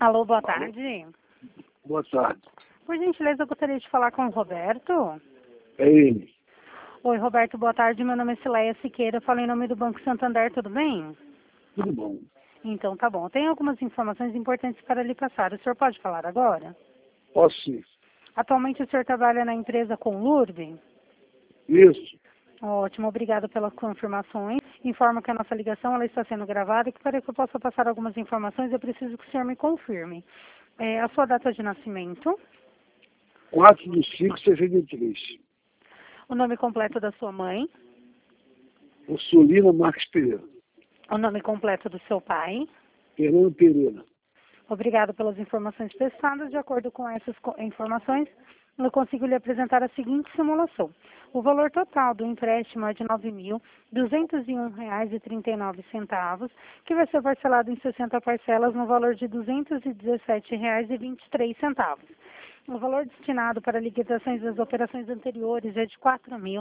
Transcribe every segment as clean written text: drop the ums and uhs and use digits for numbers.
Alô, boa Alô? tarde. Boa tarde. Por gentileza, eu gostaria de falar com o Roberto. É ele. Oi, Roberto, boa tarde. Meu nome é Cileia Siqueira. Eu falo em nome do Banco Santander, tudo bem? Tudo bom? Então, tá bom. Tenho algumas informações importantes para lhe passar. O senhor pode falar agora? Posso sim. Atualmente o senhor trabalha na empresa Conlurb? Isso. Ótimo, obrigado pelas confirmações. Informo que a nossa ligação ela está sendo gravada e que para que eu possa passar algumas informações, eu preciso que o senhor me confirme. A sua data de nascimento, 4/5/63. o nome completo da sua mãe, Ursulina Marques Pereira. o nome completo do seu pai. Fernando Pereira. Obrigado pelas informações prestadas. De acordo com essas informações, eu consigo lhe apresentar a seguinte simulação. O valor total do empréstimo é de R$ 9.201,39, que vai ser parcelado em 60 parcelas no valor de R$ 217,23. O valor destinado para liquidações das operações anteriores é de R$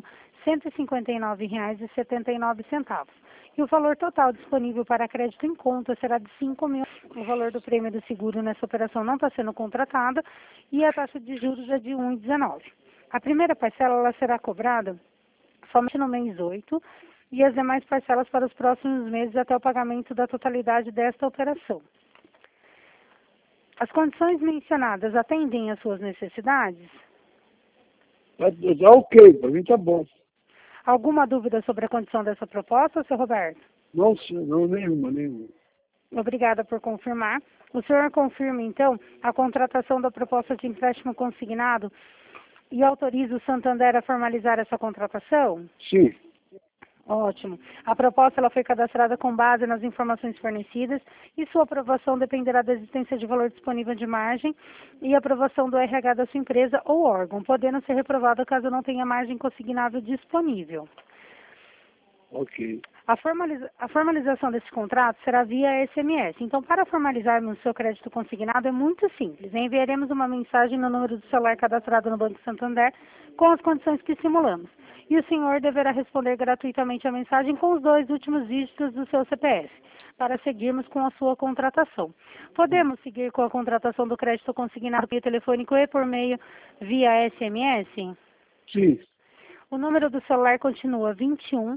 4.159,79. E o valor total disponível para crédito em conta será de R$ 5.000. O valor do prêmio do seguro nessa operação não está sendo contratada e a taxa de juros é de 1,19. A primeira parcela ela será cobrada somente no mês 8 e as demais parcelas para os próximos meses até o pagamento da totalidade desta operação. As condições mencionadas atendem às suas necessidades? Tá ok, para mim tá bom. Alguma dúvida sobre a condição dessa proposta, seu Roberto? Não, senhor, não, nenhuma. Obrigada por confirmar. O senhor confirma, então, a contratação da proposta de empréstimo consignado e autoriza o Santander a formalizar essa contratação? Sim. Ótimo. A proposta ela foi cadastrada com base nas informações fornecidas e sua aprovação dependerá da existência de valor disponível de margem e aprovação do RH da sua empresa ou órgão, podendo ser reprovado caso não tenha margem consignável disponível. Ok. A formalização desse contrato será via SMS. Então, para formalizarmos o seu crédito consignado é muito simples. Enviaremos uma mensagem no número do celular cadastrado no Banco Santander com as condições que simulamos. E o senhor deverá responder gratuitamente a mensagem com os 2 últimos dígitos do seu CPF, para seguirmos com a sua contratação. Podemos seguir com a contratação do crédito consignado via telefônico e por meio via SMS? Sim. O número do celular continua 21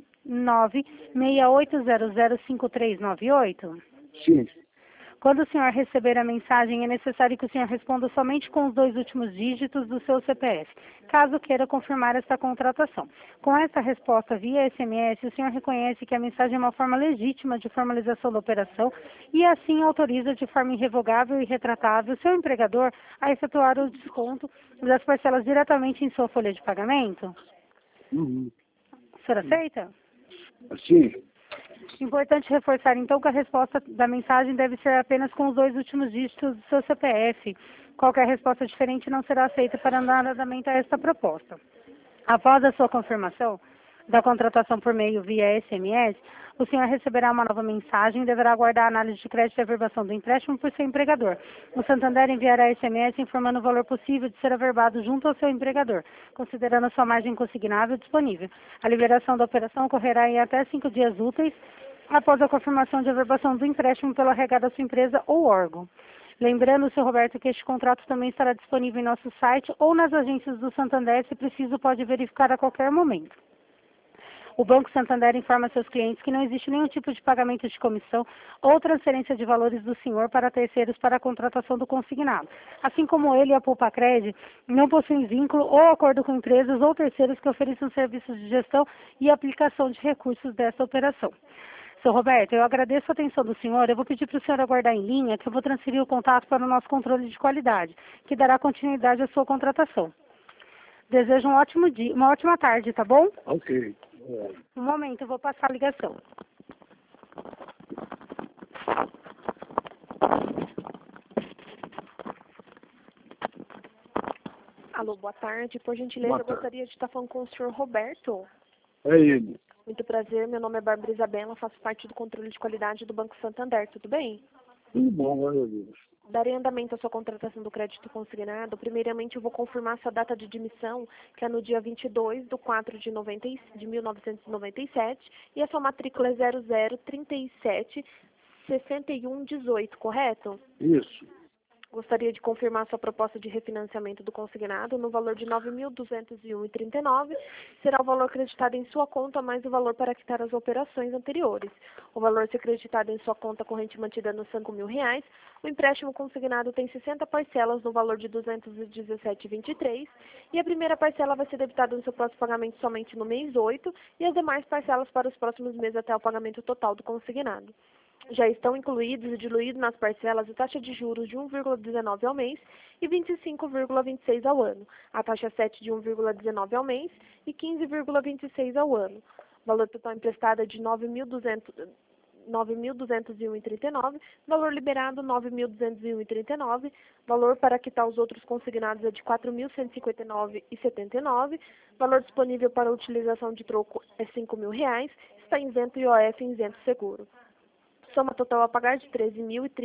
968005398. Sim. Quando o senhor receber a mensagem, é necessário que o senhor responda somente com os 2 últimos dígitos do seu CPF, caso queira confirmar esta contratação. Com esta resposta via SMS, o senhor reconhece que a mensagem é uma forma legítima de formalização da operação e assim autoriza de forma irrevogável e retratável o seu empregador a efetuar o desconto das parcelas diretamente em sua folha de pagamento? Uhum. O senhor aceita? Sim. Importante reforçar, então, que a resposta da mensagem deve ser apenas com os 2 últimos dígitos do seu CPF. Qualquer resposta diferente não será aceita para dar andamento a esta proposta. Após a sua confirmação da contratação por meio via SMS, o senhor receberá uma nova mensagem e deverá aguardar a análise de crédito e averbação do empréstimo por seu empregador. O Santander enviará SMS informando o valor possível de ser averbado junto ao seu empregador, considerando a sua margem consignável disponível. A liberação da operação ocorrerá em até 5 dias úteis após a confirmação de averbação do empréstimo pelo RH da sua empresa ou órgão. Lembrando, Sr. Roberto, que este contrato também estará disponível em nosso site ou nas agências do Santander, se preciso pode verificar a qualquer momento. O Banco Santander informa seus clientes que não existe nenhum tipo de pagamento de comissão ou transferência de valores do senhor para terceiros para a contratação do consignado. Assim como ele e a Poupa-Cred não possuem vínculo ou acordo com empresas ou terceiros que ofereçam serviços de gestão e aplicação de recursos dessa operação. Sr. Roberto, eu agradeço a atenção do senhor. Eu vou pedir para o senhor aguardar em linha que eu vou transferir o contato para o nosso controle de qualidade, que dará continuidade à sua contratação. Desejo um ótimo dia, uma ótima tarde, tá bom? Ok. Um momento, eu vou passar a ligação. Alô, boa tarde. Por gentileza, Boa eu tarde. gostaria de estar falando com o senhor Roberto. É ele. Muito prazer, meu nome é Bárbara Isabela, faço parte do controle de qualidade do Banco Santander, tudo bem? Tudo bom, glória a Deus. Darei andamento à sua contratação do crédito consignado. Primeiramente, eu vou confirmar sua data de admissão, que é no dia 22/4 de 1997, e a sua matrícula é 00376118, correto? Isso. Gostaria de confirmar sua proposta de refinanciamento do consignado no valor de R$ 9.201,39. Será o valor acreditado em sua conta mais o valor para quitar as operações anteriores. O valor a ser acreditado em sua conta corrente mantida nos R$ 5.000. O empréstimo consignado tem 60 parcelas no valor de R$ 217,23 e a primeira parcela vai ser debitada no seu próximo pagamento somente no mês 8 e as demais parcelas para os próximos meses até o pagamento total do consignado. Já estão incluídos e diluídos nas parcelas a taxa de juros de 1,19 ao mês e 25,26 ao ano, a taxa 7 de 1,19 ao mês e 15,26 ao ano. Valor total emprestado é de R$ 9.201,39, valor liberado R$ 9.201,39, valor para quitar os outros consignados é de R$ 4.159,79, valor disponível para utilização de troco é R$ 5.000, está isento IOF e isento seguro. Soma total a pagar de R$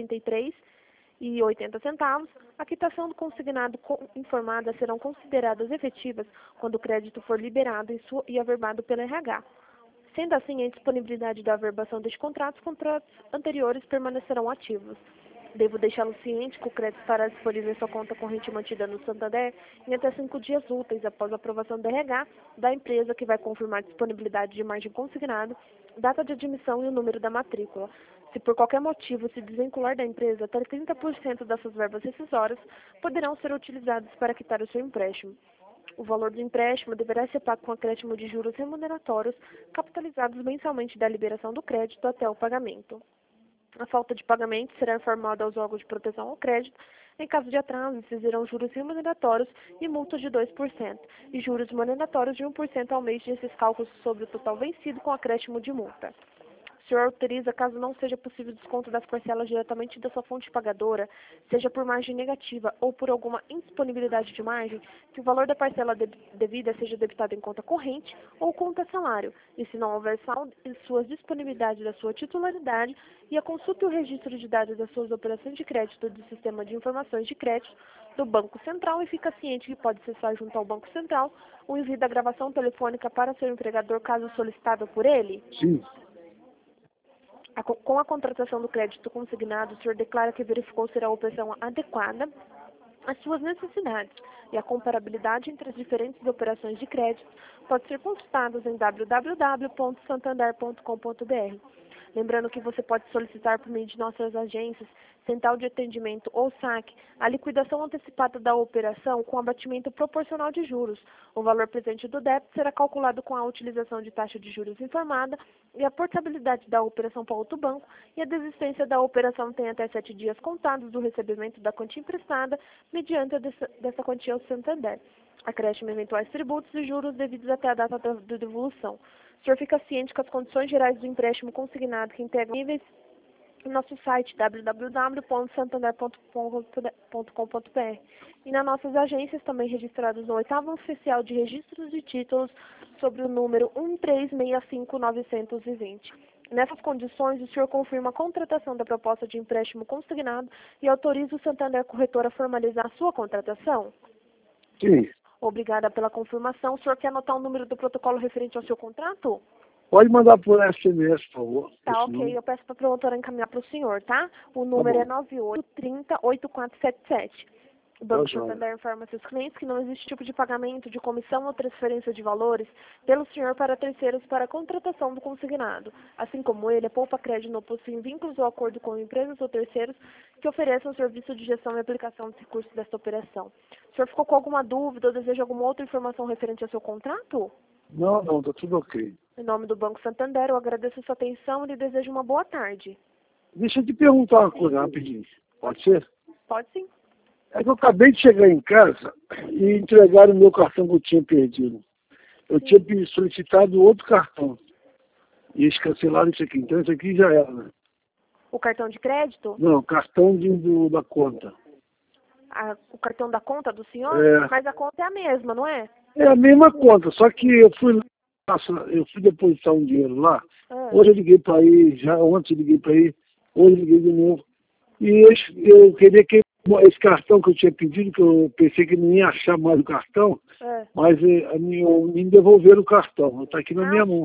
13.033,80. A quitação do consignado informada serão consideradas efetivas quando o crédito for liberado e averbado pelo RH. Sendo assim, a disponibilidade da averbação deste contrato, os contratos anteriores permanecerão ativos. Devo deixá-lo ciente que o crédito estará disponível em sua conta corrente mantida no Santander em até 5 dias úteis após a aprovação do RH da empresa, que vai confirmar a disponibilidade de margem consignado, data de admissão e o número da matrícula. Se por qualquer motivo se desvincular da empresa, até 30% dessas verbas rescisórias poderão ser utilizadas para quitar o seu empréstimo. O valor do empréstimo deverá ser pago com acréscimo de juros remuneratórios capitalizados mensalmente da liberação do crédito até o pagamento. A falta de pagamento será informada aos órgãos de proteção ao crédito. Em caso de atraso, incidirão juros remuneratórios e multas de 2%, e juros remuneratórios de 1% ao mês desses cálculos sobre o total vencido com acréscimo de multa. O senhor autoriza, caso não seja possível desconto das parcelas diretamente da sua fonte pagadora, seja por margem negativa ou por alguma indisponibilidade de margem, que o valor da parcela devida seja debitado em conta corrente ou conta salário, e se não houver saldo em suas disponibilidades da sua titularidade, e a consulta e o registro de dados das suas operações de crédito do Sistema de Informações de Crédito do Banco Central, e fica ciente que pode acessar junto ao Banco Central o envio da gravação telefônica para seu empregador, caso solicitado por ele? Sim. Com a contratação do crédito consignado, o senhor declara que verificou ser a operação adequada às suas necessidades, e a comparabilidade entre as diferentes operações de crédito pode ser consultada em www.santander.com.br. Lembrando que você pode solicitar por meio de nossas agências, Central de Atendimento ou SAC, a liquidação antecipada da operação com abatimento proporcional de juros. O valor presente do débito será calculado com a utilização de taxa de juros informada e a portabilidade da operação para outro banco, e a desistência da operação tem até 7 dias contados do recebimento da quantia emprestada mediante dessa quantia ao Santander. Acréscimo eventuais tributos e juros devidos até a data da devolução. O senhor fica ciente que as condições gerais do empréstimo consignado que integram níveis no nosso site www.santander.com.br e nas nossas agências também registradas no 8º Oficial de Registros de Títulos sobre o número 1365920. Nessas condições, o senhor confirma a contratação da proposta de empréstimo consignado e autoriza o Santander Corretora a formalizar a sua contratação? Sim. Obrigada pela confirmação. O senhor quer anotar o número do protocolo referente ao seu contrato? Pode mandar por SMS, por favor. Tá, ok. Eu peço para a promotora encaminhar para o senhor, tá? O número é 9830-8477. O Banco Santander informa seus clientes que não existe tipo de pagamento de comissão ou transferência de valores pelo senhor para terceiros para a contratação do consignado. Assim como ele, a Poupa Crédito não possui vínculos ou acordo com empresas ou terceiros que ofereçam serviço de gestão e aplicação dos recursos desta operação. O senhor ficou com alguma dúvida ou deseja alguma outra informação referente ao seu contrato? Não, está tudo ok. Em nome do Banco Santander, eu agradeço a sua atenção e lhe desejo uma boa tarde. Deixa eu te perguntar uma coisa rapidinho. Pode ser? Pode sim. É que eu acabei de chegar em casa e entregaram o meu cartão que eu tinha perdido. Eu tinha solicitado outro cartão. E eles cancelaram isso aqui. Então isso aqui já era, né? O cartão de crédito? Não, cartão da conta. O cartão da conta do senhor? É. Mas a conta é a mesma, não é? É a mesma conta, só que eu fui depositar um dinheiro lá. Hoje eu liguei para ir, ontem eu liguei para ir, hoje eu liguei de novo. E eu queria que esse cartão que eu tinha pedido, que eu pensei que não ia achar mais o cartão, mas me devolveram o cartão, está aqui na minha mão.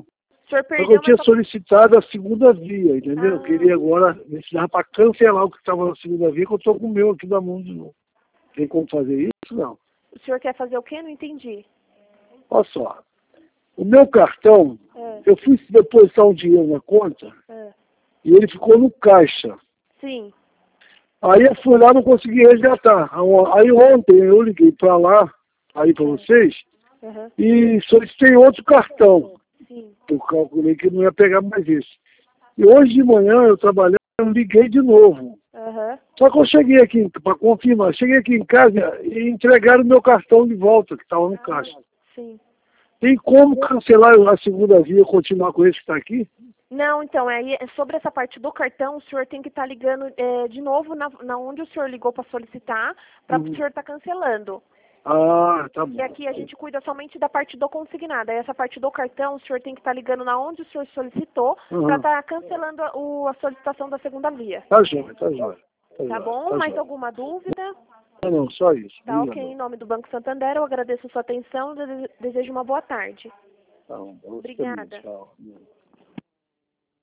O senhor Só que perdeu, eu tinha mas... solicitado a segunda via, entendeu? Eu Ah. queria agora, ver se dava para cancelar o que estava na segunda via, que eu estou com o meu aqui na mão de novo. Tem como fazer isso? Não. O senhor quer fazer o quê? Não entendi. Olha só. O meu cartão, eu fui depositar um dinheiro na conta e ele ficou no caixa. Sim. Aí eu fui lá e não consegui resgatar. Aí ontem eu liguei para lá, aí para vocês, e solicitei outro cartão. Sim. Eu calculei que não ia pegar mais esse. E hoje de manhã eu trabalhando, eu liguei de novo. Só que eu cheguei aqui, para confirmar, cheguei aqui em casa e entregaram o meu cartão de volta, que estava no caixa. Sim. Tem como cancelar a segunda via e continuar com esse que está aqui? Não, então, sobre essa parte do cartão, o senhor tem que estar ligando de novo na onde o senhor ligou para solicitar, para o senhor estar cancelando. Ah, tá bom. E aqui a gente cuida somente da parte do consignado. Aí essa parte do cartão, o senhor tem que estar ligando na onde o senhor solicitou, para estar cancelando a solicitação da segunda via. Tá jóia, tá jóia. Tá bom? Tá Mais jóia. alguma dúvida? Não, só isso. Tá Obrigado. ok. Em nome do Banco Santander, eu agradeço a sua atenção e desejo uma boa tarde. Tá bom. Obrigada. Tchau.